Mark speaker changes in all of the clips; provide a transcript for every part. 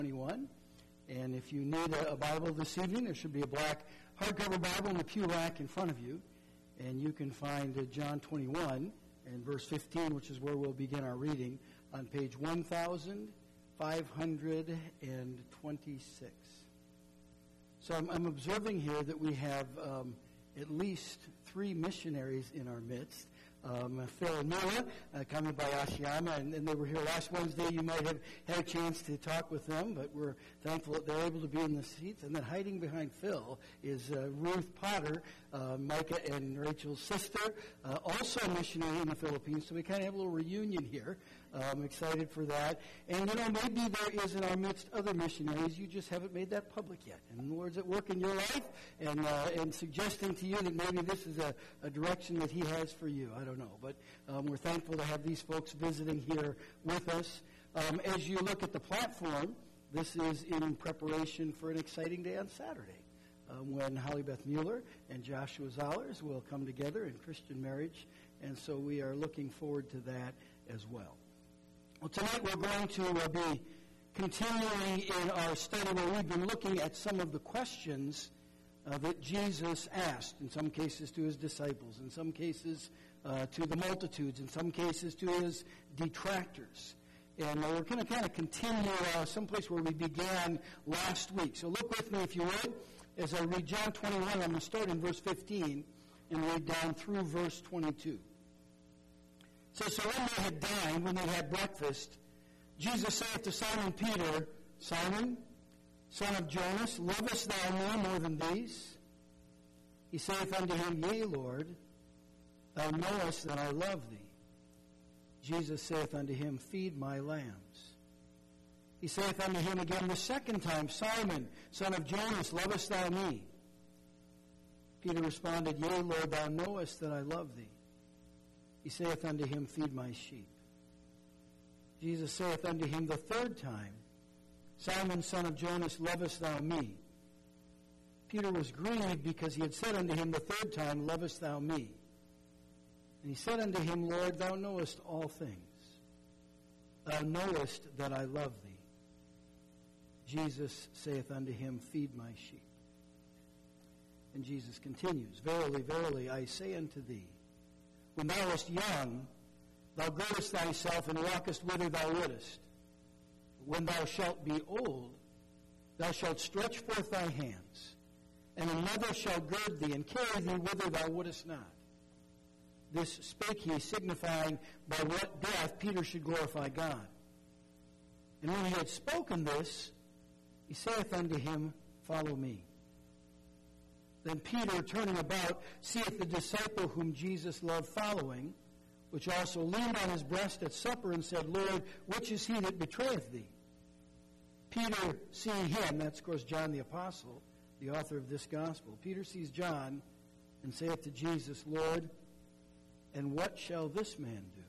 Speaker 1: 21. And if you need a Bible this evening, there should be a black hardcover Bible in the pew rack in front of you. And you can find John 21 and verse 15, which is where we'll begin our reading, on page 1526. So I'm observing here that we have at least 3 missionaries in our midst. Phil and Mila, coming by Ashiyama, and they were here last Wednesday. You might have had a chance to talk with them, but we're thankful that they're able to be in the seats. And then hiding behind Phil is Ruth Potter, Micah and Rachel's sister, also a missionary in the Philippines. So we kind of have a little reunion here. I'm excited for that. And, maybe there is in our midst other missionaries. You just haven't made that public yet. And the Lord's at work in your life and suggesting to you that maybe this is a direction that He has for you. I don't know. But we're thankful to have these folks visiting here with us. As you look at the platform, this is in preparation for an exciting day on Saturday when Holly Beth Mueller and Joshua Zollers will come together in Christian marriage. And so we are looking forward to that as well. Well, tonight we're going to be continuing in our study where we've been looking at some of the questions that Jesus asked, in some cases to His disciples, in some cases to the multitudes, in some cases to His detractors. And we're going to kind of continue someplace where we began last week. So look with me, if you would, as I read John 21. I'm going to start in verse 15 and read down through verse 22. So when they had dined, when they had breakfast, Jesus saith to Simon Peter, Simon, son of Jonas, lovest thou me more than these? He saith unto him, Yea, Lord, thou knowest that I love thee. Jesus saith unto him, Feed my lambs. He saith unto him again the second time, Simon, son of Jonas, lovest thou me? Peter responded, Yea, Lord, thou knowest that I love thee. He saith unto him, Feed my sheep. Jesus saith unto him the third time, Simon, son of Jonas, lovest thou me? Peter was grieved because he had said unto him the third time, Lovest thou me? And he said unto him, Lord, thou knowest all things. Thou knowest that I love thee. Jesus saith unto him, Feed my sheep. And Jesus continues, Verily, verily, I say unto thee, when thou wast young, thou girdest thyself and walkest whither thou wouldest. But when thou shalt be old, thou shalt stretch forth thy hands, and another shall gird thee and carry thee whither thou wouldest not. This spake he, signifying by what death Peter should glorify God. And when he had spoken this, he saith unto him, Follow me. Then Peter, turning about, seeth the disciple whom Jesus loved following, which also leaned on his breast at supper and said, Lord, which is he that betrayeth thee? Peter, seeing him, that's of course John the Apostle, the author of this gospel. Peter sees John and saith to Jesus, Lord, and what shall this man do?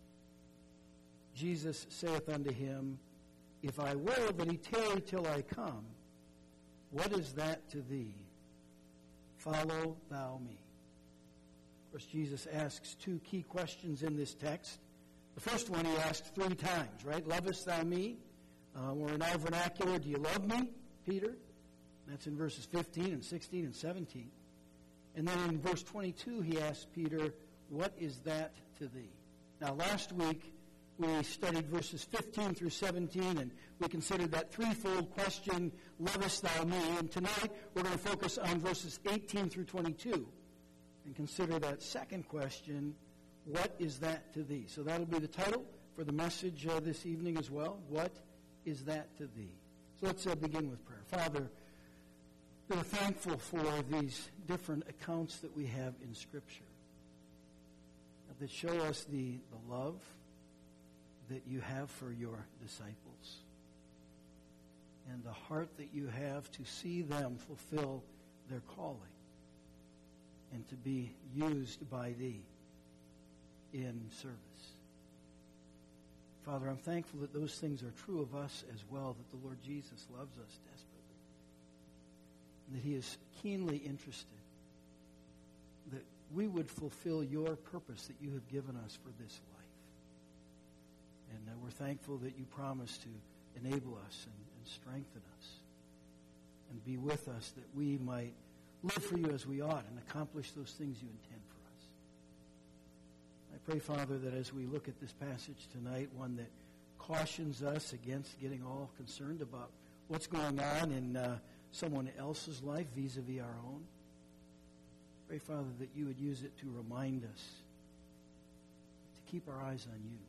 Speaker 1: Jesus saith unto him, If I will that he tarry till I come, what is that to thee? Follow thou me. Of course, Jesus asks 2 key questions in this text. The first one he asked 3 times, right? Lovest thou me? Or in our vernacular, do you love me, Peter? That's in verses 15 and 16 and 17. And then in verse 22, he asks Peter, what is that to thee? Now, last week, we studied verses 15 through 17, and we considered that threefold question, lovest thou me? And tonight, we're going to focus on verses 18 through 22 and consider that second question, what is that to thee? So that'll be the title for the message this evening as well. What is that to thee? So let's begin with prayer. Father, we're thankful for these different accounts that we have in Scripture that show us the love that you have for your disciples and the heart that you have to see them fulfill their calling and to be used by thee in service. Father, I'm thankful that those things are true of us as well, that the Lord Jesus loves us desperately, and that he is keenly interested that we would fulfill your purpose that you have given us for this life. And we're thankful that you promise to enable us and and strengthen us and be with us that we might live for you as we ought and accomplish those things you intend for us. I pray, Father, that as we look at this passage tonight, one that cautions us against getting all concerned about what's going on in someone else's life vis-a-vis our own. Pray, Father, that you would use it to remind us to keep our eyes on you,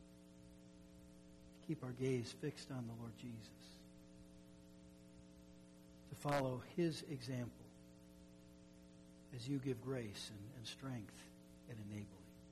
Speaker 1: to keep our gaze fixed on the Lord Jesus, to follow his example as you give grace and strength and enabling.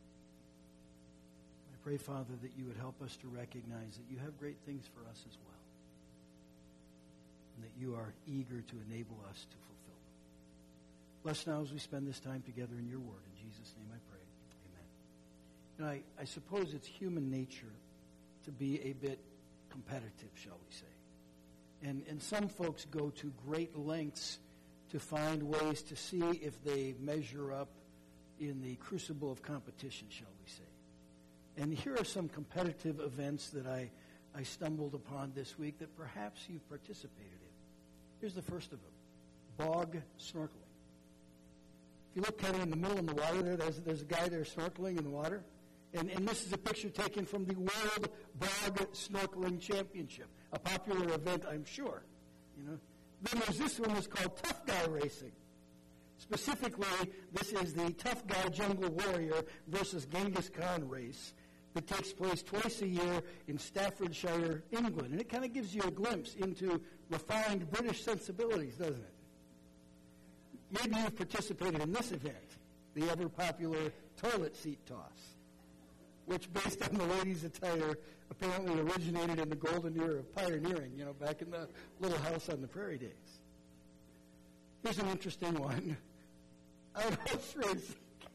Speaker 1: I pray, Father, that you would help us to recognize that you have great things for us as well, and that you are eager to enable us to fulfill them. Bless now as we spend this time together in your word. In Jesus' name I pray. Amen. And I suppose it's human nature to be a bit competitive, shall we say. And some folks go to great lengths to find ways to see if they measure up in the crucible of competition, shall we say. And here are some competitive events that I stumbled upon this week that perhaps you've participated in. Here's the first of them, bog snorkeling. If you look kind of in the middle of the water there, there's a guy there snorkeling in the water. And this is a picture taken from the World Bog Snorkeling Championship, a popular event, I'm sure. You know. Then there's this one that's called Tough Guy Racing. Specifically, this is the Tough Guy Jungle Warrior versus Genghis Khan race that takes place twice a year in Staffordshire, England. And it kind of gives you a glimpse into refined British sensibilities, doesn't it? Maybe you've participated in this event, the ever-popular toilet seat toss, which, based on the ladies' attire, apparently originated in the golden era of pioneering, back in the little house on the prairie days. Here's an interesting one. Outhouse racing.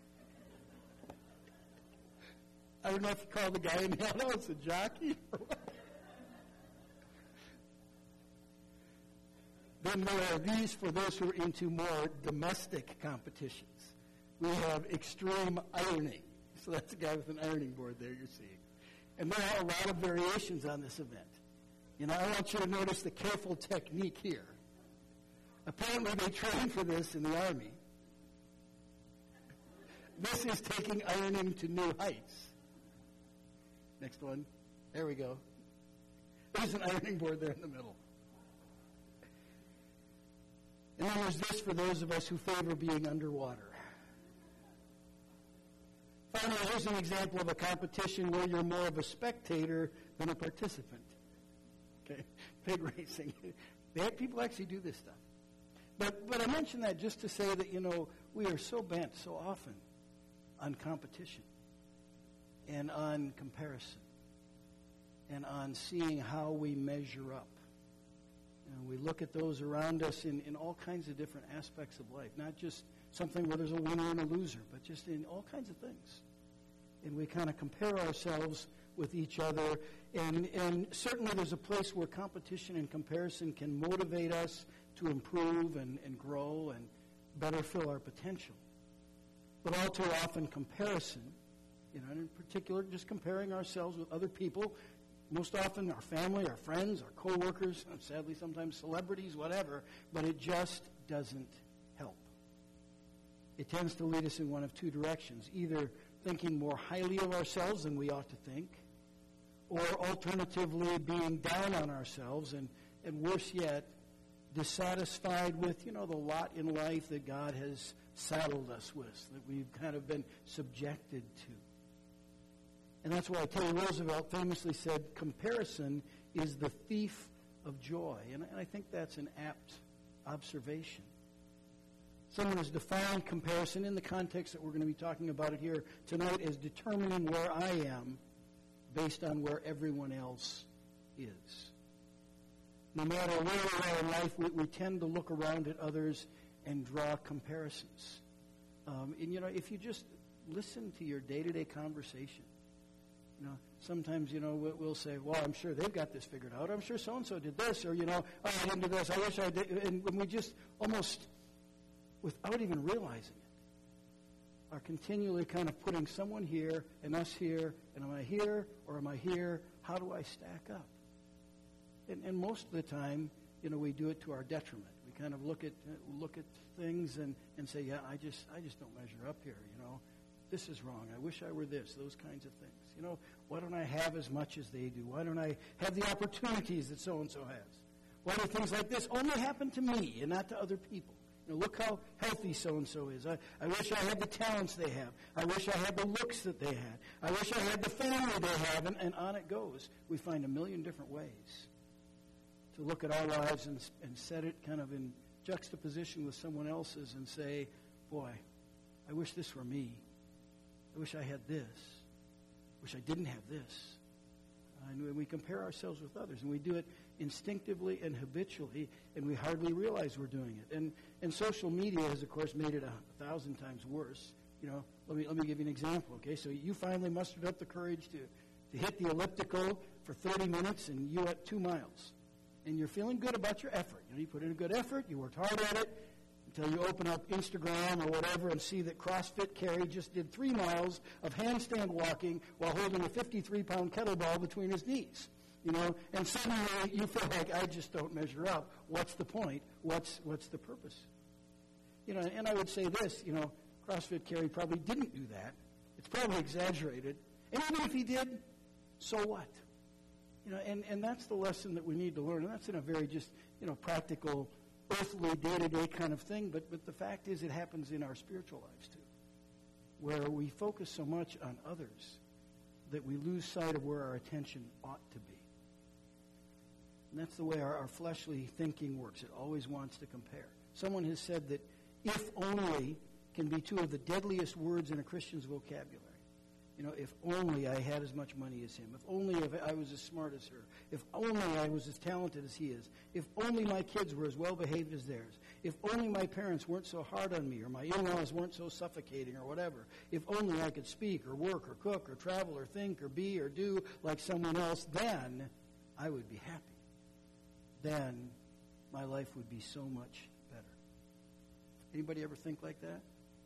Speaker 1: I don't know if you call the guy in the outhouse a jockey or what. Then there are these for those who are into more domestic competitions. We have extreme ironing. So that's a guy with an ironing board there you're seeing. And there are a lot of variations on this event. I want you to notice the careful technique here. Apparently they train for this in the Army. This is taking ironing to new heights. Next one. There we go. There's an ironing board there in the middle. And then there's this for those of us who favor being underwater. Finally, here's an example of a competition where you're more of a spectator than a participant. Okay, pig racing. People actually do this stuff. But I mention that just to say that, we are so bent so often on competition and on comparison and on seeing how we measure up. We look at those around us in all kinds of different aspects of life, not just something where there's a winner and a loser, but just in all kinds of things. And we kind of compare ourselves with each other. And certainly there's a place where competition and comparison can motivate us to improve and grow and better fill our potential. But all too often comparison, and in particular just comparing ourselves with other people, most often our family, our friends, our co-workers, sadly sometimes celebrities, whatever, but it just doesn't help. It tends to lead us in one of two directions, either thinking more highly of ourselves than we ought to think, or alternatively being down on ourselves and worse yet, dissatisfied with, the lot in life that God has saddled us with, that we've kind of been subjected to. And that's why Teddy Roosevelt famously said, comparison is the thief of joy. And I think that's an apt observation. Someone has defined comparison in the context that we're going to be talking about it here tonight as determining where I am based on where everyone else is. No matter where we are in life, we tend to look around at others and draw comparisons. And if you just listen to your day-to-day conversation, sometimes, we'll say, well, I'm sure they've got this figured out. I'm sure so-and-so did this, or, oh, I didn't do this. I wish I did. And when we just almost, without even realizing it, are continually kind of putting someone here and us here, and am I here or am I here? How do I stack up? And most of the time, we do it to our detriment. We kind of look at things and say, yeah, I just don't measure up here. This is wrong. I wish I were this. Those kinds of things. Why don't I have as much as they do? Why don't I have the opportunities that so and so has? Why do things like this only happen to me and not to other people? Look how healthy so-and-so is. I wish I had the talents they have. I wish I had the looks that they had. I wish I had the family they have, and on it goes. We find a million different ways to look at our lives and set it kind of in juxtaposition with someone else's and say, boy, I wish this were me. I wish I had this. I wish I didn't have this. And we compare ourselves with others, and we do it instinctively and habitually, and we hardly realize we're doing it. And social media has, of course, made it 1,000 times worse. Let me give you an example. Okay, so you finally mustered up the courage to hit the elliptical for 30 minutes, and you went 2 miles, and you're feeling good about your effort. You put in a good effort, you worked hard at it, until you open up Instagram or whatever and see that CrossFit Carrie just did 3 miles of handstand walking while holding a 53-pound kettlebell between his knees. And suddenly you feel like, I just don't measure up. What's the point? What's the purpose? And I would say this, CrossFit Carrie probably didn't do that. It's probably exaggerated. And even if he did, so what? And that's the lesson that we need to learn. And that's in a very just, practical, earthly, day-to-day kind of thing. But the fact is it happens in our spiritual lives too, where we focus so much on others that we lose sight of where our attention ought to be. And that's the way our fleshly thinking works. It always wants to compare. Someone has said that if only can be 2 of the deadliest words in a Christian's vocabulary. If only I had as much money as him. If only I was as smart as her. If only I was as talented as he is. If only my kids were as well behaved as theirs. If only my parents weren't so hard on me, or my in-laws weren't so suffocating, or whatever. If only I could speak or work or cook or travel or think or be or do like someone else, then I would be happy. Then my life would be so much better. Anybody ever think like that?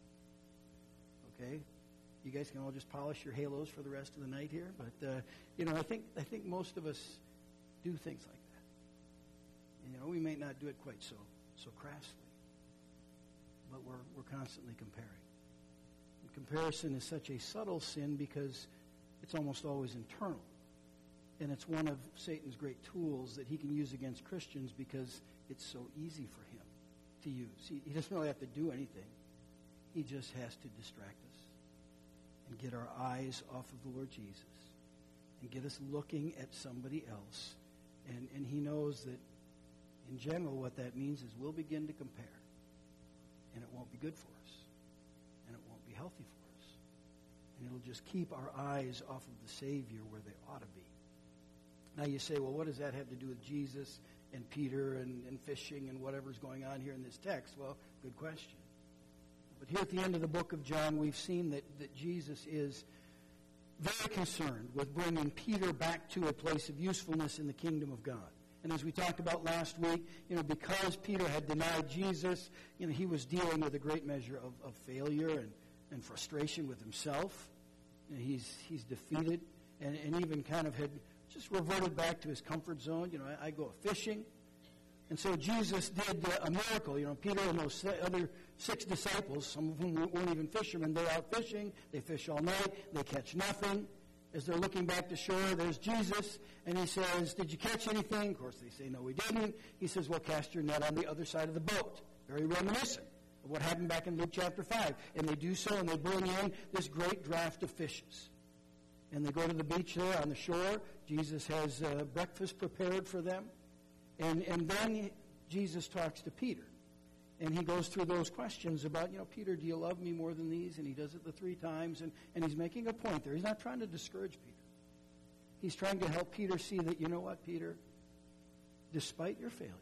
Speaker 1: Okay. You guys can all just polish your halos for the rest of the night here, but I think most of us do things like that. We may not do it quite so crassly, but we're constantly comparing. And comparison is such a subtle sin because it's almost always internal, and it's one of Satan's great tools that he can use against Christians because it's so easy for him to use. He doesn't really have to do anything. He just has to distract us and get our eyes off of the Lord Jesus and get us looking at somebody else. And he knows that, in general, what that means is we'll begin to compare. And it won't be good for us. And it won't be healthy for us. And it'll just keep our eyes off of the Savior where they ought to be. Now you say, well, what does that have to do with Jesus and Peter and fishing and whatever's going on here in this text? Well, good question. But here at the end of the book of John, we've seen that Jesus is very concerned with bringing Peter back to a place of usefulness in the kingdom of God. And as we talked about last week, because Peter had denied Jesus, he was dealing with a great measure of failure and frustration with himself. He's defeated and even kind of had just reverted back to his comfort zone. I go fishing. And so Jesus did a miracle. Peter and those other 6 disciples, some of whom weren't even fishermen, they're out fishing. They fish all night. They catch nothing. As they're looking back to shore, there's Jesus, and he says, did you catch anything? Of course, they say, no, we didn't. He says, well, cast your net on the other side of the boat. Very reminiscent of what happened back in Luke chapter 5. And they do so, and they bring in this great draft of fishes. And they go to the beach there on the shore. Jesus has breakfast prepared for them. And then Jesus talks to Peter. And he goes through those questions about, Peter, do you love me more than these? And he does it the 3 times. And he's making a point there. He's not trying to discourage Peter. He's trying to help Peter see that, you know what, Peter? Despite your failure,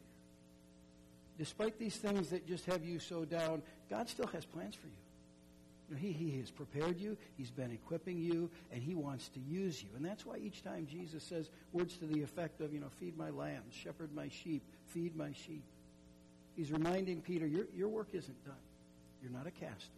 Speaker 1: despite these things that just have you so down, God still has plans for you. He has prepared you. He's been equipping you. And he wants to use you. And that's why each time Jesus says words to the effect of, feed my lambs, shepherd my sheep, feed my sheep. He's reminding Peter, your work isn't done. You're not a castaway.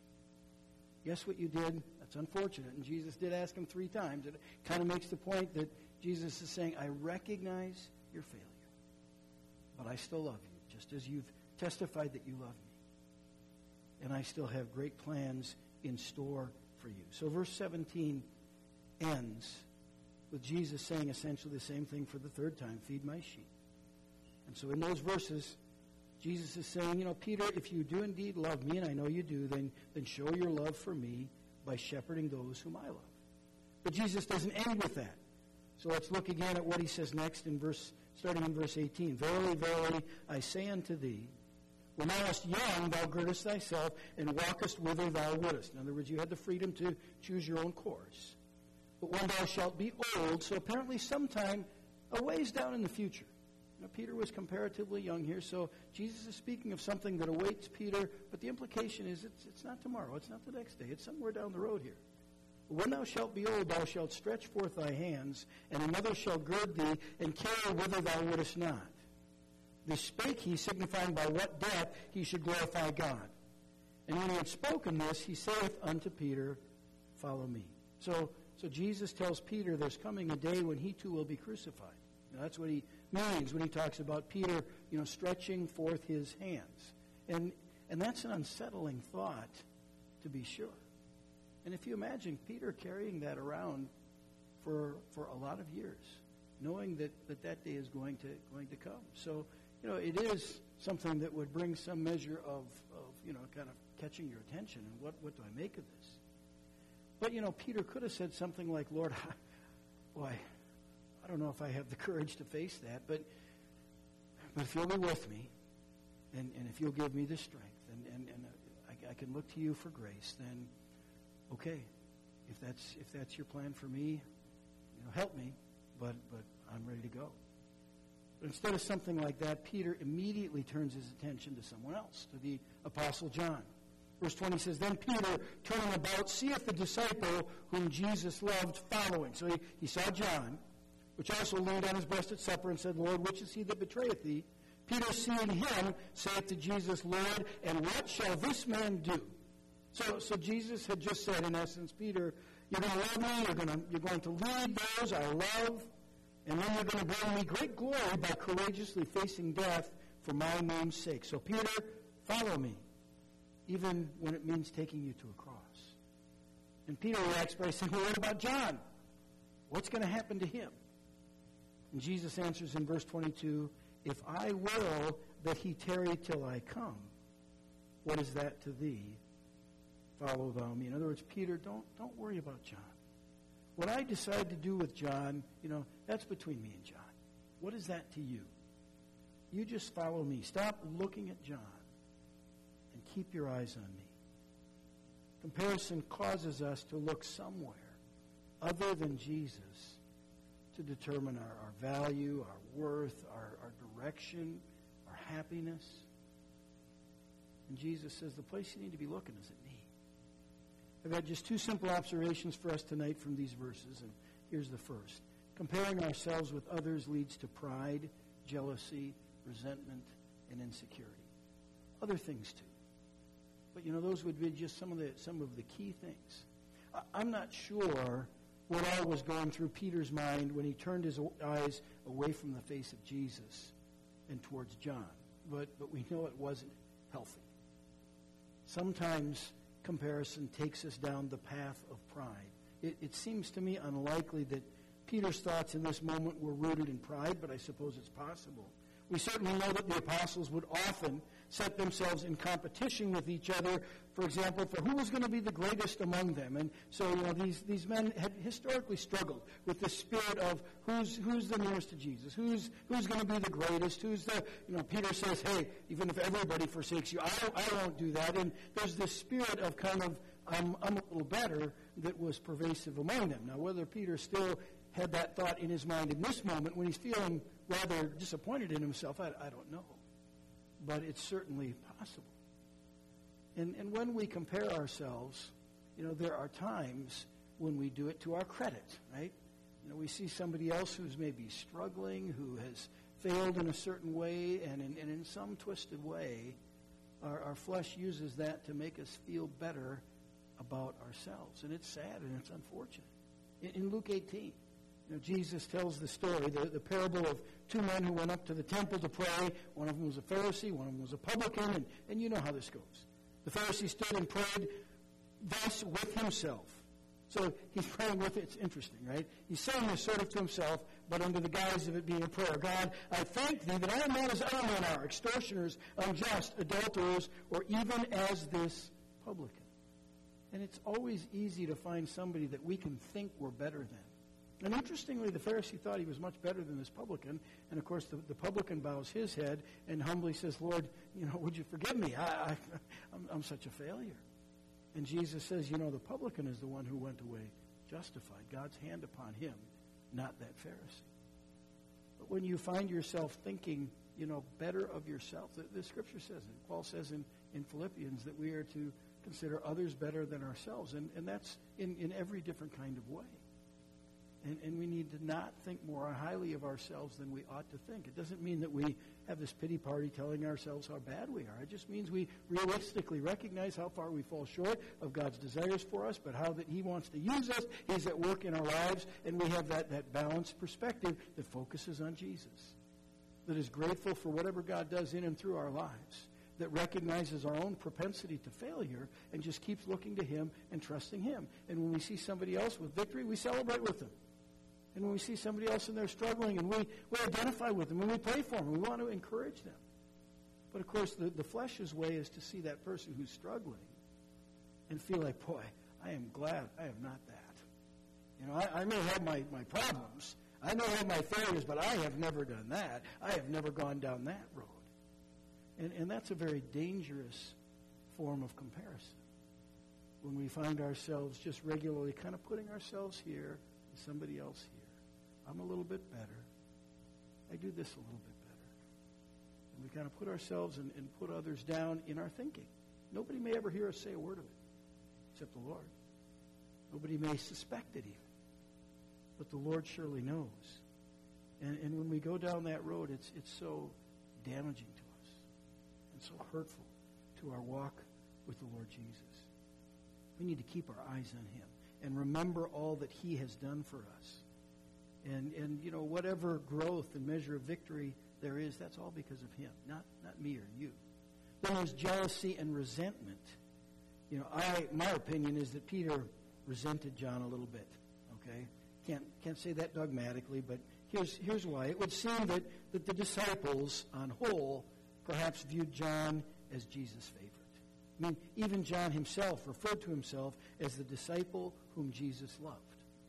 Speaker 1: Yes, what you did, that's unfortunate. And Jesus did ask him 3 times. It kind of makes the point that Jesus is saying, I recognize your failure. But I still love you, just as you've testified that you love me. And I still have great plans in store for you. So verse 17 ends with Jesus saying essentially the same thing for the third time, feed my sheep. And so in those verses, Jesus is saying, Peter, if you do indeed love me, and I know you do, then show your love for me by shepherding those whom I love. But Jesus doesn't end with that. So let's look again at what he says next starting in verse 18. Verily, verily, I say unto thee, when thou wast young, thou girdest thyself, and walkest whither thou wouldest. In other words, you had the freedom to choose your own course. But when thou shalt be old, so apparently sometime a ways down in the future. Peter was comparatively young here, so Jesus is speaking of something that awaits Peter, but the implication is it's not tomorrow, it's not the next day, it's somewhere down the road here. When thou shalt be old, thou shalt stretch forth thy hands, and another shall gird thee, and carry whither thou wouldest not. This spake he, signifying by what death he should glorify God. And when he had spoken this, he saith unto Peter, follow me. So Jesus tells Peter there's coming a day when he too will be crucified. Now, that's what he means when he talks about Peter, stretching forth his hands. And that's an unsettling thought, to be sure. And if you imagine Peter carrying that around for a lot of years, knowing that day is going to come. So, it is something that would bring some measure of kind of catching your attention. And what do I make of this? But, Peter could have said something like, Lord, I don't know if I have the courage to face that, but if you'll be with me, and if you'll give me the strength, and I can look to you for grace, then okay, if that's your plan for me, help me, but I'm ready to go. But instead of something like that, Peter immediately turns his attention to someone else, to the Apostle John. Verse 20 says, Then Peter, turning about, seeth the disciple whom Jesus loved following. So he saw John, which also leaned on his breast at supper and said, Lord, which is he that betrayeth thee? Peter, seeing him, saith to Jesus, Lord, and what shall this man do? So Jesus had just said, in essence, Peter, you're going to love me, you're going to lead those I love, and then you're going to bring me great glory by courageously facing death for my name's sake. So Peter, follow me, even when it means taking you to a cross. And Peter reacts by saying, well, what about John? What's going to happen to him? And Jesus answers in verse 22, If I will that he tarry till I come, what is that to thee? Follow thou me. In other words, Peter, don't worry about John. What I decide to do with John, that's between me and John. What is that to you? You just follow me. Stop looking at John and keep your eyes on me. Comparison causes us to look somewhere other than Jesus to determine our value, our worth, our direction, our happiness. And Jesus says the place you need to be looking is at me. I've got just two simple observations for us tonight from these verses, and here's the first. Comparing ourselves with others leads to pride, jealousy, resentment, and insecurity. Other things too. But those would be just some of the key things. I'm not sure what all was going through Peter's mind when he turned his eyes away from the face of Jesus and towards John. But we know it wasn't healthy. Sometimes comparison takes us down the path of pride. It seems to me unlikely that Peter's thoughts in this moment were rooted in pride, but I suppose it's possible. We certainly know that the apostles would often set themselves in competition with each other, for example, for who was going to be the greatest among them. And so, these men had historically struggled with the spirit of who's the nearest to Jesus, who's going to be the greatest, Peter says, hey, even if everybody forsakes you, I won't do that. And there's this spirit of kind of, I'm a little better that was pervasive among them. Now, whether Peter still had that thought in his mind in this moment when he's feeling rather disappointed in himself, I don't know. But it's certainly possible. And when we compare ourselves, there are times when we do it to our credit, right? We see somebody else who's maybe struggling, who has failed in a certain way, and in some twisted way, our flesh uses that to make us feel better about ourselves. And it's sad and it's unfortunate. In Luke 18, Jesus tells the story, the parable of two men who went up to the temple to pray. One of them was a Pharisee, one of them was a publican, and you know how this goes. The Pharisee stood and prayed thus with himself. So he's praying with it. It's interesting, right? He's saying this sort of to himself, but under the guise of it being a prayer. God, I thank thee that I am not as other men are, extortioners, unjust, adulterers, or even as this publican. And it's always easy to find somebody that we can think we're better than. And interestingly, the Pharisee thought he was much better than this publican. And, of course, the publican bows his head and humbly says, Lord, would you forgive me? I'm such a failure. And Jesus says, the publican is the one who went away justified. God's hand upon him, not that Pharisee. But when you find yourself thinking, better of yourself, the Scripture says it. Paul says in Philippians that we are to consider others better than ourselves. And that's in every different kind of way. And we need to not think more highly of ourselves than we ought to think. It doesn't mean that we have this pity party telling ourselves how bad we are. It just means we realistically recognize how far we fall short of God's desires for us, but how that He wants to use us. He's at work in our lives, and we have that balanced perspective that focuses on Jesus, that is grateful for whatever God does in and through our lives, that recognizes our own propensity to failure and just keeps looking to Him and trusting Him. And when we see somebody else with victory, we celebrate with them. And when we see somebody else and they're struggling, and we identify with them, and we pray for them, we want to encourage them. But, of course, the flesh's way is to see that person who's struggling and feel like, boy, I am glad I am not that. I may have my problems. I may have my failures, but I have never done that. I have never gone down that road. And that's a very dangerous form of comparison. When we find ourselves just regularly kind of putting ourselves here and somebody else here. I'm a little bit better. I do this a little bit better. And we kind of put ourselves and put others down in our thinking. Nobody may ever hear us say a word of it, except the Lord. Nobody may suspect it even. But the Lord surely knows. And when we go down that road, it's so damaging to us and so hurtful to our walk with the Lord Jesus. We need to keep our eyes on Him and remember all that He has done for us. And whatever growth and measure of victory there is, that's all because of Him, not me or you. Then there's jealousy and resentment. My opinion is that Peter resented John a little bit. Okay, can't say that dogmatically, but here's why. It would seem that the disciples, on whole, perhaps viewed John as Jesus' favorite. I mean, even John himself referred to himself as the disciple whom Jesus loved.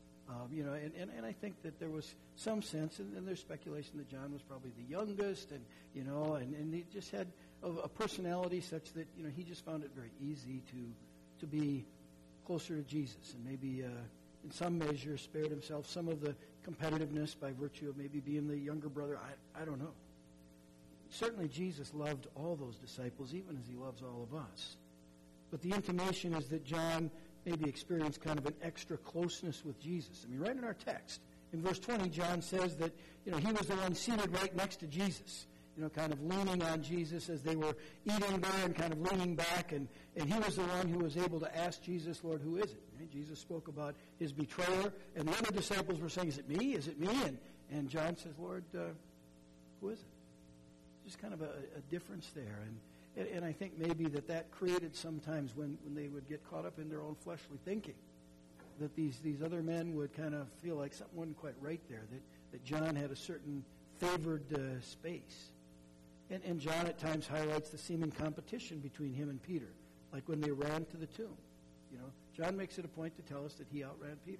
Speaker 1: And I think that there was some sense, and there's speculation that John was probably the youngest, and he just had a personality such that he just found it very easy to be closer to Jesus, and maybe in some measure spared himself some of the competitiveness by virtue of maybe being the younger brother. I don't know. Certainly Jesus loved all those disciples, even as He loves all of us. But the intimation is that John maybe experienced kind of an extra closeness with Jesus. I mean, right in our text, in verse 20, John says that, he was the one seated right next to Jesus, kind of leaning on Jesus as they were eating there and kind of leaning back, and he was the one who was able to ask Jesus, Lord, who is it? Right? Jesus spoke about His betrayer, and the other disciples were saying, is it me? Is it me? And John says, Lord, who is it? Just kind of a difference there. And I think maybe that created sometimes when they would get caught up in their own fleshly thinking, that these other men would kind of feel like something wasn't quite right there, that John had a certain favored space. And John at times highlights the seeming competition between him and Peter, like when they ran to the tomb. John makes it a point to tell us that he outran Peter.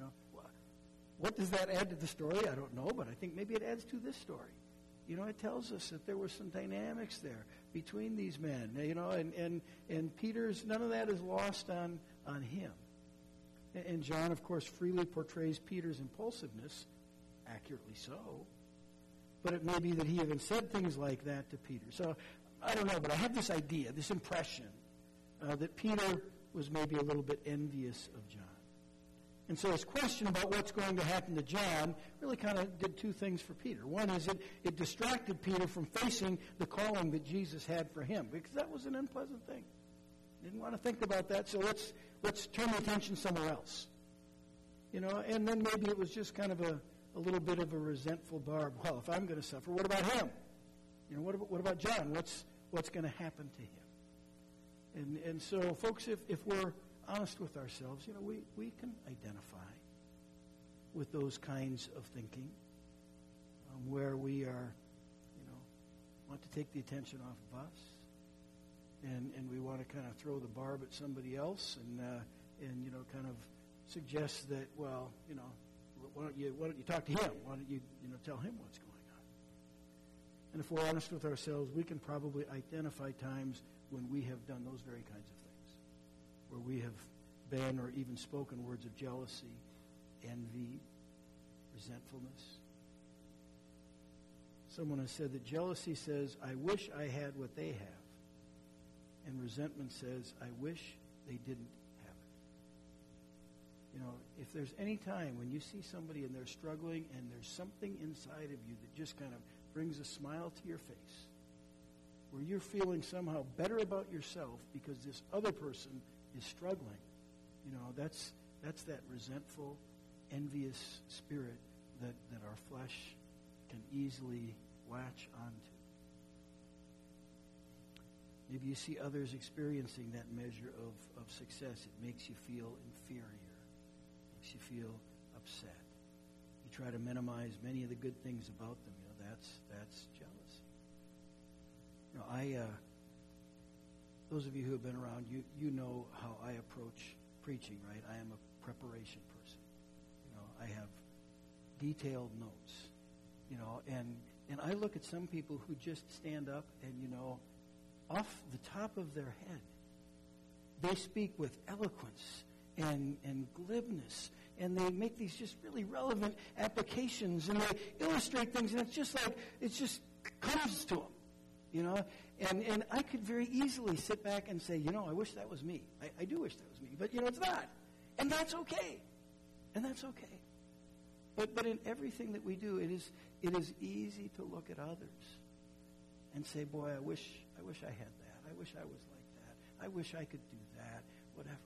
Speaker 1: What does that add to the story? I don't know, but I think maybe it adds to this story. It tells us that there were some dynamics there between these men, and Peter's, none of that is lost on him. And John, of course, freely portrays Peter's impulsiveness, accurately so, but it may be that he even said things like that to Peter. So, I don't know, but I have this idea, this impression, that Peter was maybe a little bit envious of John. And so his question about what's going to happen to John really kind of did two things for Peter. One is it distracted Peter from facing the calling that Jesus had for him, because that was an unpleasant thing. Didn't want to think about that, so let's turn the attention somewhere else. and then maybe it was just kind of a little bit of a resentful barb. Well, if I'm going to suffer, what about him? What about John? What's going to happen to him? And so, folks, if we're honest with ourselves, we can identify with those kinds of thinking where we are, want to take the attention off of us, and we want to kind of throw the barb at somebody else, and kind of suggest that, well, why don't you talk to him? Why don't you tell him what's going on? And if we're honest with ourselves, we can probably identify times when we have done those very kinds of things, where we have been or even spoken words of jealousy, envy, resentfulness. Someone has said that jealousy says, I wish I had what they have. And resentment says, I wish they didn't have it. If there's any time when you see somebody and they're struggling and there's something inside of you that just kind of brings a smile to your face, where you're feeling somehow better about yourself because this other person is struggling, that's that resentful, envious spirit that our flesh can easily latch onto. Maybe you see others experiencing that measure of success. It makes you feel inferior. It makes you feel upset. You try to minimize many of the good things about them. That's jealousy. Those of you who have been around, you know how I approach preaching, right? I am a preparation person. I have detailed notes. And I look at some people who just stand up and, off the top of their head, they speak with eloquence and glibness, and they make these just really relevant applications, and they illustrate things, and it's just comes to them, And I could very easily sit back and say, I wish that was me. I do wish that was me, but, it's not. And that's okay. And that's okay. But in everything that we do, it is easy to look at others and say, boy, I wish I had that. I wish I was like that. I wish I could do that, whatever.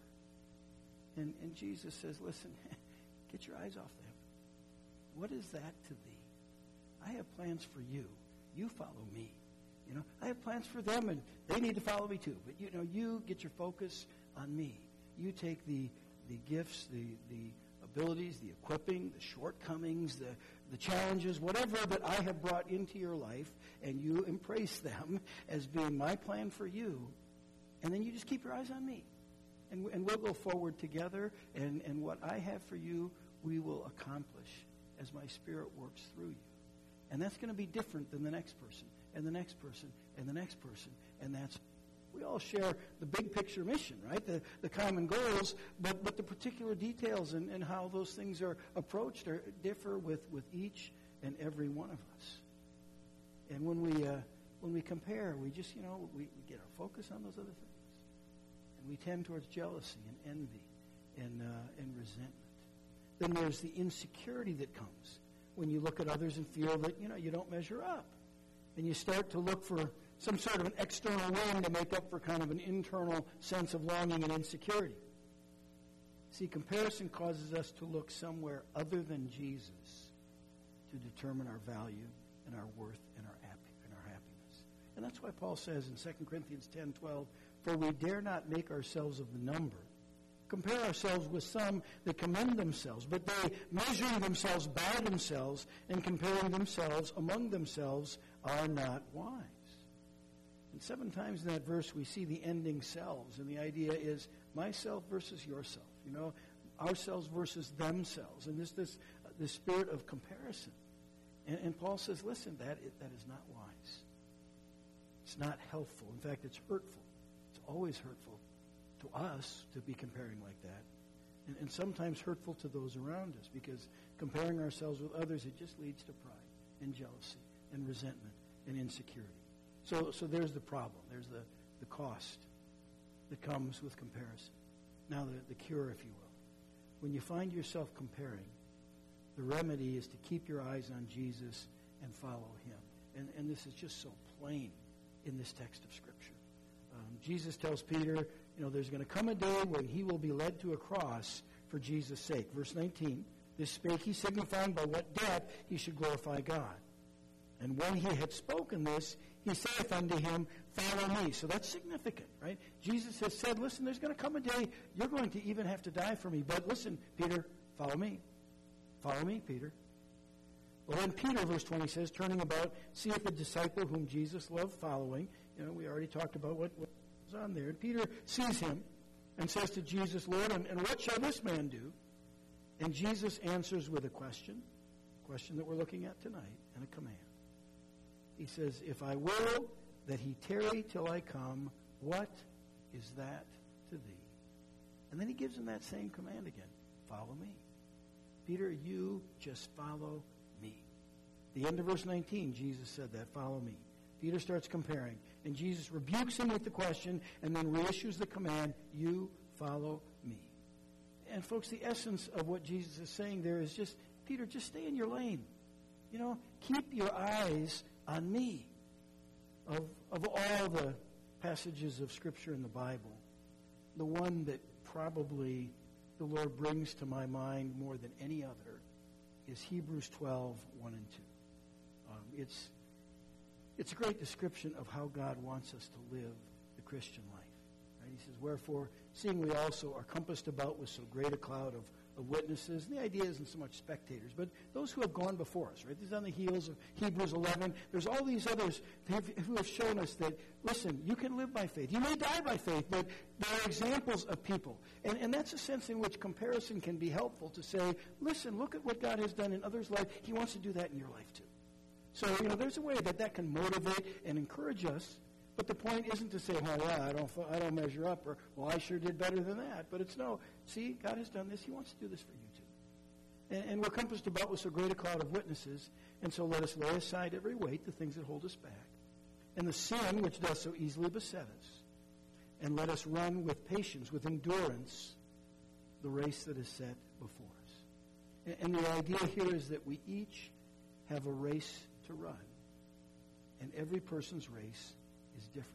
Speaker 1: And Jesus says, listen, get your eyes off them. What is that to thee? I have plans for you. You follow me. I have plans for them, and they need to follow me too. But, you get your focus on me. You take the gifts, the abilities, the equipping, the shortcomings, the challenges, whatever that I have brought into your life, and you embrace them as being my plan for you, and then you just keep your eyes on me. And we'll go forward together, and what I have for you, we will accomplish as my Spirit works through you. And that's going to be different than the next person, and the next person, and the next person, and we all share the big picture mission, right? The common goals, but the particular details and how those things are approached differ with each and every one of us. And when we compare, we just, we get our focus on those other things. And we tend towards jealousy and envy and resentment. Then there's the insecurity that comes when you look at others and feel that, you don't measure up. And you start to look for some sort of an external win to make up for kind of an internal sense of longing and insecurity. See, comparison causes us to look somewhere other than Jesus to determine our value and our worth and our happiness. And that's why Paul says in 2 Corinthians 10:12, for we dare not make ourselves of the number, compare ourselves with some that commend themselves, but they, measuring themselves by themselves and comparing themselves among themselves, are not wise. And 7 times in that verse we see the ending selves, and the idea is myself versus yourself, ourselves versus themselves, and this spirit of comparison. And Paul says, listen, that is not wise. It's not helpful. In fact, it's hurtful. It's always hurtful to us to be comparing like that, and sometimes hurtful to those around us, because comparing ourselves with others, it just leads to pride and jealousy and resentment and insecurity. So there's the problem. There's the cost that comes with comparison. Now the cure, if you will. When you find yourself comparing, the remedy is to keep your eyes on Jesus and follow him. And this is just so plain in this text of Scripture. Jesus tells Peter, there's going to come a day when he will be led to a cross for Jesus' sake. Verse 19, this spake he, signifying by what death he should glorify God. And when he had spoken this, he saith unto him, follow me. So that's significant, right? Jesus has said, listen, there's going to come a day you're going to even have to die for me. But listen, Peter, follow me. Follow me, Peter. Well, then Peter, verse 20 says, turning about, seeth the disciple whom Jesus loved following. You know, we already talked about what was on there. And Peter sees him and says to Jesus, Lord, and what shall this man do? And Jesus answers with a question that we're looking at tonight, and a command. He says, if I will that he tarry till I come, what is that to thee? And then he gives him that same command again. Follow me. Peter, you just follow me. The end of verse 19, Jesus said that, follow me. Peter starts comparing, and Jesus rebukes him with the question and then reissues the command, you follow me. And folks, the essence of what Jesus is saying there is just, Peter, just stay in your lane. You know, keep your eyes on me. Of all the passages of Scripture in the Bible, the one that probably the Lord brings to my mind more than any other is Hebrews 12, 1 and 2. It's a great description of how God wants us to live the Christian life. Right? He says, wherefore, seeing we also are compassed about with so great a cloud of witnesses, and the idea isn't so much spectators, but those who have gone before us, right? This is on the heels of Hebrews 11. There's all these others who have shown us that, listen, you can live by faith. You may die by faith, but there are examples of people. And that's a sense in which comparison can be helpful to say, listen, look at what God has done in others' life. He wants to do that in your life too. So, you know, there's a way that can motivate and encourage us. But the point isn't to say, well, yeah, I don't measure up, or, well, I sure did better than that. But it's no, see, God has done this. He wants to do this for you too. And we're compassed about with so great a cloud of witnesses, and so let us lay aside every weight, the things that hold us back, and the sin which does so easily beset us, and let us run with patience, with endurance, the race that is set before us. And the idea here is that we each have a race to run, and every person's race is different.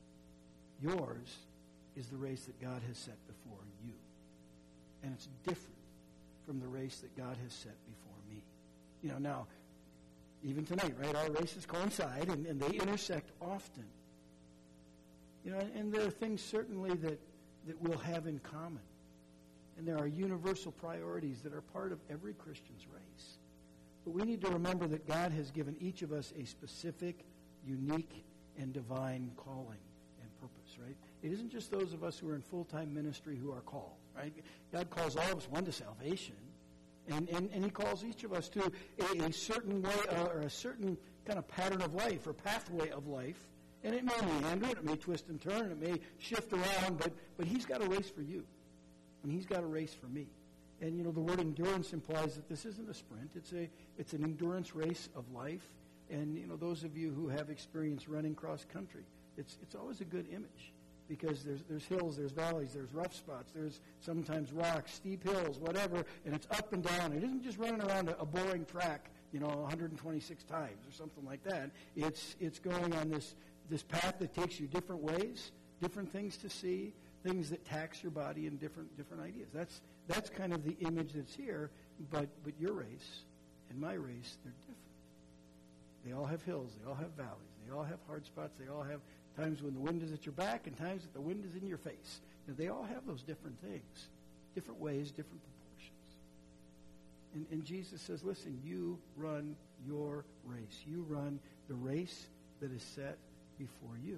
Speaker 1: Yours is the race that God has set before you. And it's different from the race that God has set before me. You know, now, even tonight, right, our races coincide and they intersect often. You know, and there are things certainly that we'll have in common. And there are universal priorities that are part of every Christian's race. But we need to remember that God has given each of us a specific, unique, and divine calling and purpose, right? It isn't just those of us who are in full-time ministry who are called, right? God calls all of us, one, to salvation, and he calls each of us to a certain way or a certain kind of pattern of life or pathway of life, and it may meander, it may twist and turn, it may shift around, but he's got a race for you, and he's got a race for me. And, you know, the word endurance implies that this isn't a sprint. It's an endurance race of life. And, you know, those of you who have experience running cross-country, it's always a good image because there's hills, there's valleys, there's rough spots, there's sometimes rocks, steep hills, whatever, and it's up and down. It isn't just running around a boring track, you know, 126 times or something like that. It's going on this path that takes you different ways, different things to see, things that tax your body and different ideas. That's kind of the image that's here, but your race and my race, they're different. They all have hills. They all have valleys. They all have hard spots. They all have times when the wind is at your back and times that the wind is in your face. Now, they all have those different things, different ways, different proportions. And Jesus says, listen, you run your race. You run the race that is set before you.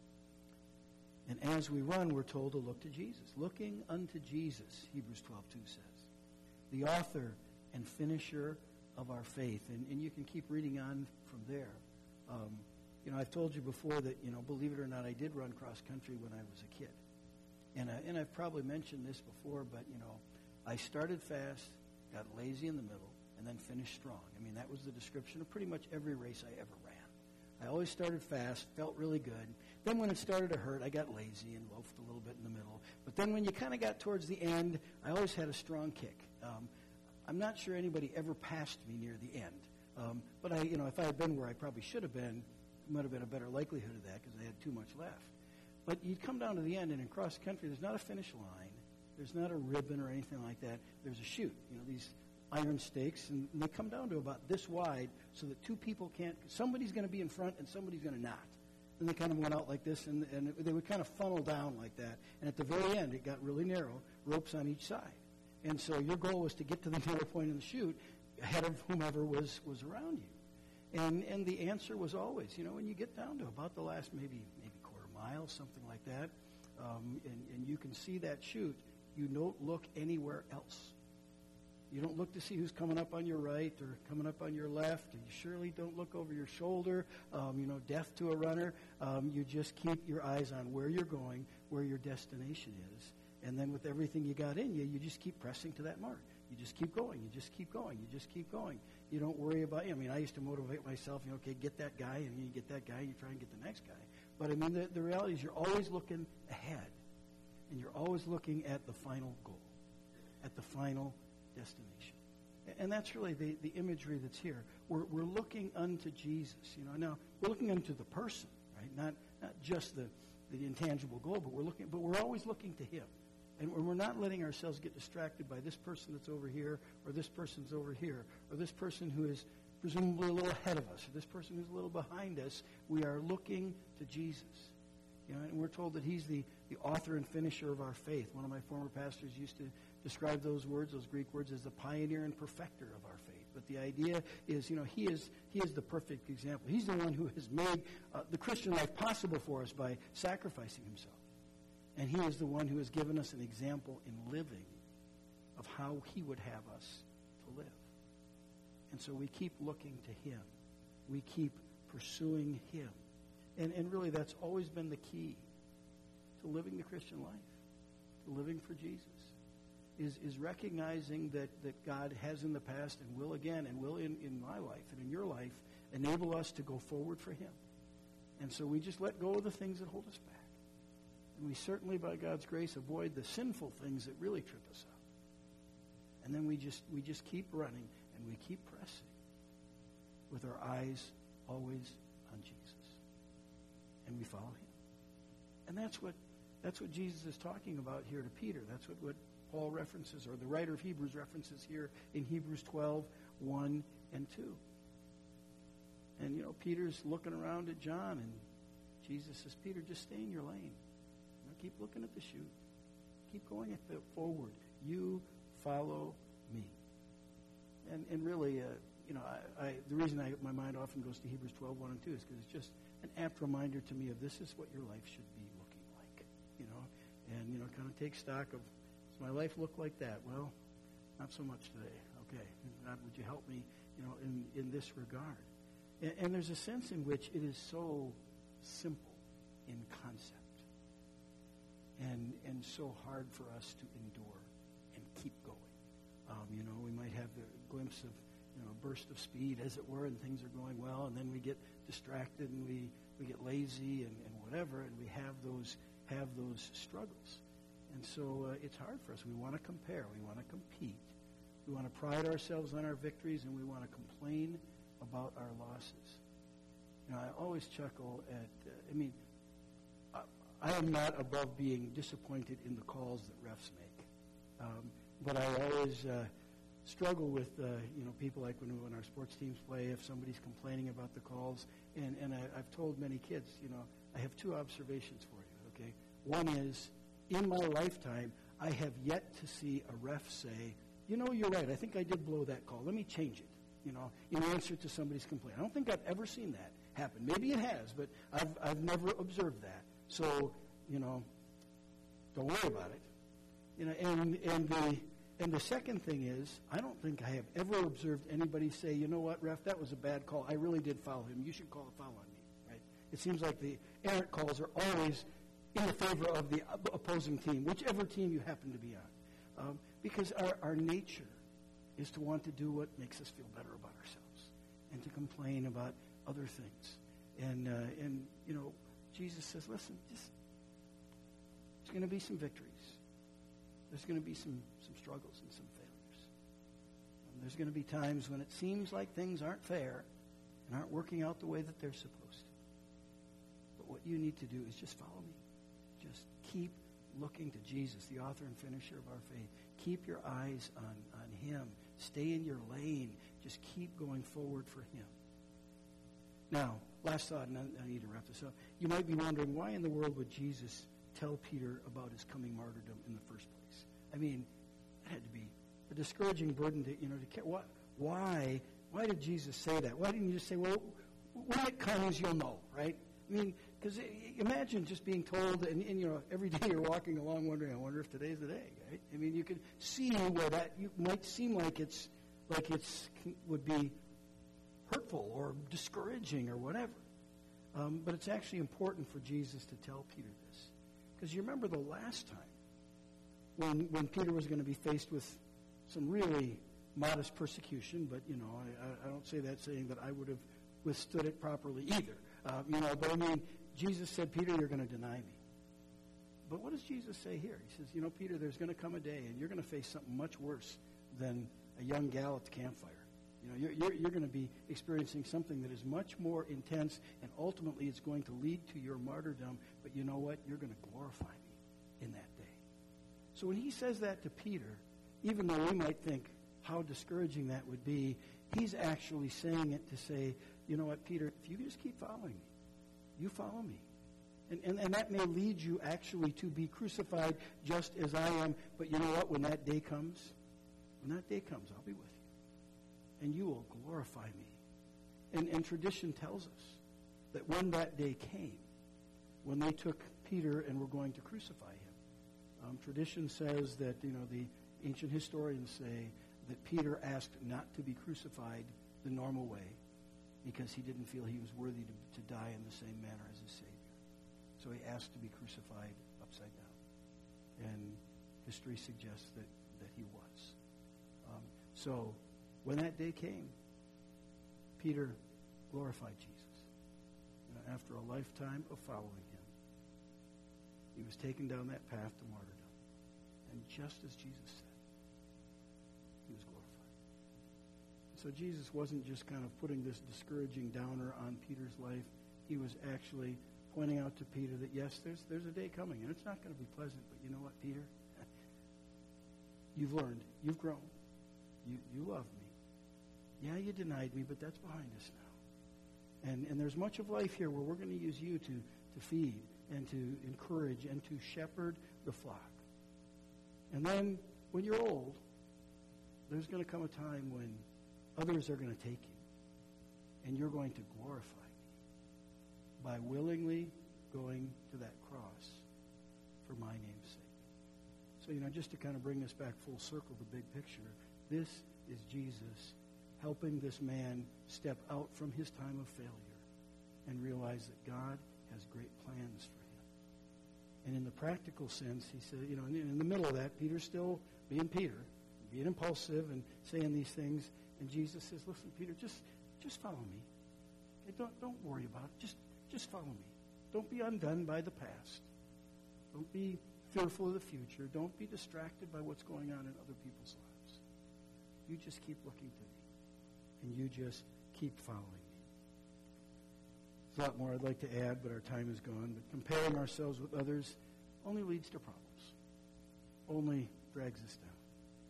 Speaker 1: And as we run, we're told to look to Jesus. Looking unto Jesus, Hebrews 12:2 says. The author and finisher of our faith. And you can keep reading on from there. You know, I've told you before that, you know, believe it or not, I did run cross-country when I was a kid. And I've probably mentioned this before, but, you know, I started fast, got lazy in the middle, and then finished strong. I mean, that was the description of pretty much every race I ever ran. I always started fast, felt really good. Then when it started to hurt, I got lazy and loafed a little bit in the middle. But then when you kind of got towards the end, I always had a strong kick. I'm not sure anybody ever passed me near the end. But if I had been where I probably should have been, it might have been a better likelihood of that because I had too much left. But you'd come down to the end, and in cross country, there's not a finish line. There's not a ribbon or anything like that. There's a chute. These iron stakes, and they come down to about this wide so that two people can't, somebody's going to be in front and somebody's going to not. And they kind of went out like this, and they would kind of funnel down like that. And at the very end, it got really narrow, ropes on each side. And so your goal was to get to the narrow point in the chute ahead of whomever was around you. And the answer was always, when you get down to about the last maybe quarter mile, something like that, and you can see that chute, you don't look anywhere else. You don't look to see who's coming up on your right or coming up on your left. You surely don't look over your shoulder, deaf to a runner. You just keep your eyes on where you're going, where your destination is. And then with everything you got in you, you just keep pressing to that mark. You just keep going. You just keep going. You just keep going. You don't worry about, I used to motivate myself, okay, get that guy, and you get that guy, and you try and get the next guy. But, the reality is you're always looking ahead, and you're always looking at the final goal, at the final destination. And that's really the imagery that's here. We're looking unto Jesus. Now we're looking unto the person, right? Not just the intangible goal, but we're always looking to Him. And we're not letting ourselves get distracted by this person that's over here, or this person's over here, or this person who is presumably a little ahead of us, or this person who's a little behind us. We are looking to Jesus. And we're told that He's the author and finisher of our faith. One of my former pastors used to describe those Greek words, as the pioneer and perfecter of our faith. But the idea is, He is the perfect example. He's the one who has made the Christian life possible for us by sacrificing Himself. And He is the one who has given us an example in living of how He would have us to live. And so we keep looking to Him. We keep pursuing Him. And really that's always been the key to living the Christian life, to living for Jesus, is recognizing that God has in the past and will again and will in my life and in your life enable us to go forward for Him. And so we just let go of the things that hold us back. And we certainly, by God's grace, avoid the sinful things that really trip us up. And then we just keep running and we keep pressing with our eyes always on Jesus. And we follow Him. And that's what Jesus is talking about here to Peter. That's what Paul references, or the writer of Hebrews references here in Hebrews 12, 1 and 2. And, Peter's looking around at John, and Jesus says, Peter, just stay in your lane. Keep looking at the chute. Keep going forward. You follow me. And really, the reason my mind often goes to Hebrews 12, 1 and 2 is because it's just an apt reminder to me of this is what your life should be looking like, and, kind of take stock of, does my life look like that? Well, not so much today. Okay. God, would you help me, in this regard? And there's a sense in which it is so simple in concept. And so hard for us to endure and keep going. We might have the glimpse of, a burst of speed, as it were, and things are going well, and then we get distracted and we get lazy and whatever, and we have those struggles. And so it's hard for us. We want to compare. We want to compete. We want to pride ourselves on our victories, and we want to complain about our losses. I always chuckle at, I am not above being disappointed in the calls that refs make. But I always struggle with, people like when our sports teams play, if somebody's complaining about the calls. And I've told many kids, I have two observations for you, okay? One is, in my lifetime, I have yet to see a ref say, you're right, I think I did blow that call. Let me change it, in answer to somebody's complaint. I don't think I've ever seen that happen. Maybe it has, but I've never observed that. So, don't worry about it. And the second thing is, I don't think I have ever observed anybody say, you know what, ref, that was a bad call. I really did foul him. You should call a foul on me, right? It seems like the errant calls are always in the favor of the opposing team, whichever team you happen to be on. Because our nature is to want to do what makes us feel better about ourselves and to complain about other things. And Jesus says, listen, there's going to be some victories. There's going to be some struggles and some failures. There's going to be times when it seems like things aren't fair and aren't working out the way that they're supposed to. But what you need to do is just follow me. Just keep looking to Jesus, the author and finisher of our faith. Keep your eyes on him. Stay in your lane. Just keep going forward for him. Now, last thought, and I need to wrap this up. You might be wondering, why in the world would Jesus tell Peter about his coming martyrdom in the first place? I mean, it had to be a discouraging burden to care. Why did Jesus say that? Why didn't you just say, well, when it comes, you'll know, right? I mean, because imagine just being told, and every day you're walking along wondering, I wonder if today's the day, right? I mean, you can see where that might seem like it's would be hurtful or discouraging or whatever. But it's actually important for Jesus to tell Peter this. Because you remember the last time when Peter was going to be faced with some really modest persecution, but, I don't say that saying that I would have withstood it properly either. But I mean, Jesus said, Peter, you're going to deny me. But what does Jesus say here? He says, Peter, there's going to come a day, and you're going to face something much worse than a young gal at the campfire. You're going to be experiencing something that is much more intense, and ultimately it's going to lead to your martyrdom. But you know what? You're going to glorify me in that day. So when he says that to Peter, even though we might think how discouraging that would be, he's actually saying it to say, you know what, Peter, if you just keep following me, you follow me. And that may lead you actually to be crucified just as I am. But you know what? When that day comes, I'll be with you. And you will glorify me. And tradition tells us that when that day came, when they took Peter and were going to crucify him, tradition says that, the ancient historians say that Peter asked not to be crucified the normal way because he didn't feel he was worthy to die in the same manner as his Savior. So he asked to be crucified upside down. And history suggests that he was. So when that day came, Peter glorified Jesus. After a lifetime of following him, he was taken down that path to martyrdom. And just as Jesus said, he was glorified. So Jesus wasn't just kind of putting this discouraging downer on Peter's life. He was actually pointing out to Peter that, yes, there's a day coming, and it's not going to be pleasant, but you know what, Peter? You've learned. You've grown. You love me. Yeah, you denied me, but that's behind us now. And there's much of life here where we're going to use you to feed and to encourage and to shepherd the flock. And then when you're old, there's going to come a time when others are going to take you, and you're going to glorify me by willingly going to that cross for my name's sake. So, just to kind of bring this back full circle, the big picture, this is Jesus helping this man step out from his time of failure and realize that God has great plans for him. And in the practical sense, he said, in the middle of that, Peter's still being Peter, being impulsive and saying these things. And Jesus says, listen, Peter, just follow me. Okay, don't worry about it. Just follow me. Don't be undone by the past. Don't be fearful of the future. Don't be distracted by what's going on in other people's lives. You just keep looking to me. And you just keep following me. There's a lot more I'd like to add, but our time is gone. But comparing ourselves with others only leads to problems. Only drags us down.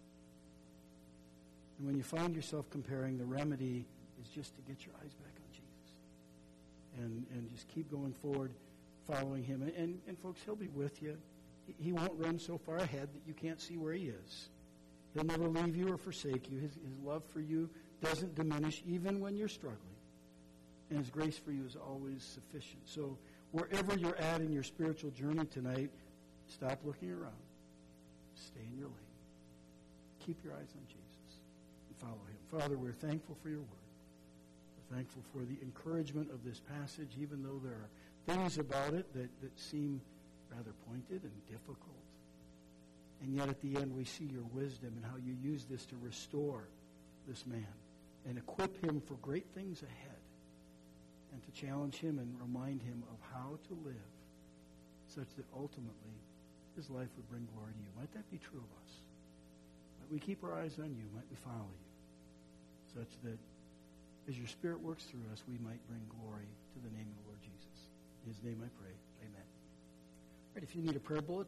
Speaker 1: And when you find yourself comparing, the remedy is just to get your eyes back on Jesus. And just keep going forward, following him. And folks, he'll be with you. He won't run so far ahead that you can't see where he is. He'll never leave you or forsake you. His love for you doesn't diminish even when you're struggling. And his grace for you is always sufficient. So wherever you're at in your spiritual journey tonight, stop looking around. Stay in your lane. Keep your eyes on Jesus and follow him. Father, we're thankful for your word. We're thankful for the encouragement of this passage, even though there are things about it that seem rather pointed and difficult. And yet at the end we see your wisdom and how you use this to restore this man and equip him for great things ahead and to challenge him and remind him of how to live such that ultimately his life would bring glory to you. Might that be true of us? Might we keep our eyes on you? Might we follow you such that as your Spirit works through us, we might bring glory to the name of the Lord Jesus. In his name I pray. Amen. All right, if you need a prayer bulletin,